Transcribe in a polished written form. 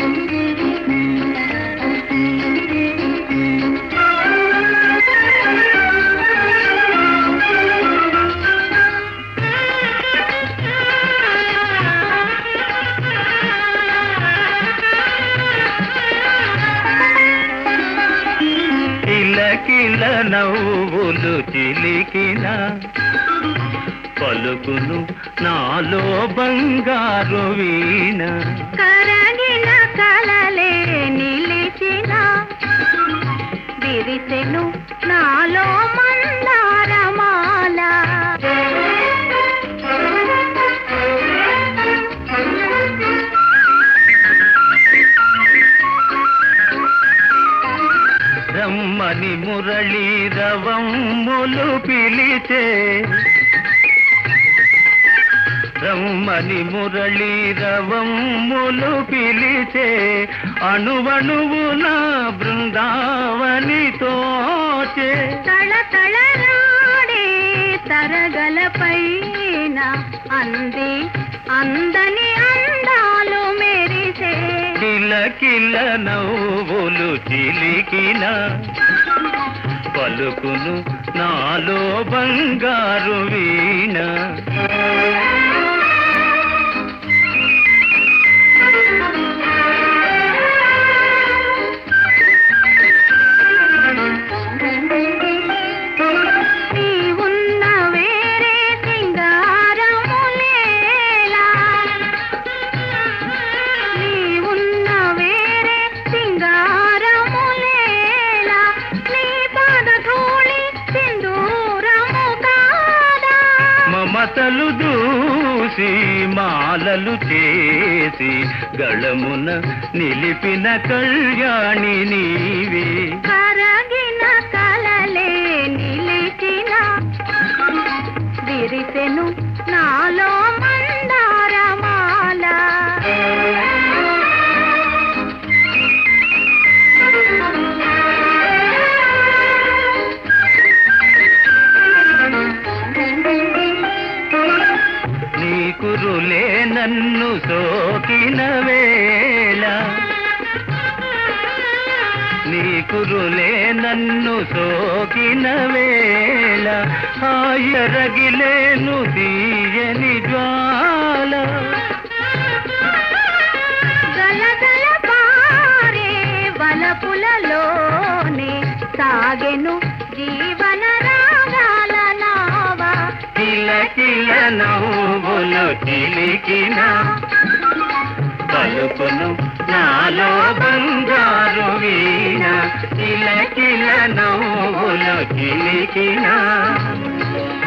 కిలకిల నవ్వులు చిలికిన పలుకును నాలో బంగారు వీణ. కరగిన కలలే నిలిచిన విరిసెను నాలో మందారమాల. రమ్మని మురళీ రవమ్ములు పిలిచే, రమ్మని మురళీ రవమ్ములు పిలిచే, అణువణువు నా బృందావని తోచే. తళతళరాడే తరగలపైన అంది అందని అందాలు మెరిసే. కిలకిల నవ్వులు చిలికిన పలుకును నాలో బంగారు వీణ. మమతలు దూసి మాలలు చేసి గళమున నిలిపిన కళ్యాణి నీవే. కరగిన కలలే నిలిచిన విరిసెను నాలో మందారమాల. నీ కురులే నన్ను సోకిన వేళ, నీ కురులే నన్ను సోకిన వేళ, హాయరగిలేను తీయని జ్వాల. గలగల పారే వలపులలోనే సాగెను జీవన రాగాల నావా. కిలకిల నవ్వులు చిలికిన పలుకును నాలో బంగారు వీణ. కిలకిల నవ్వులు చిలికిన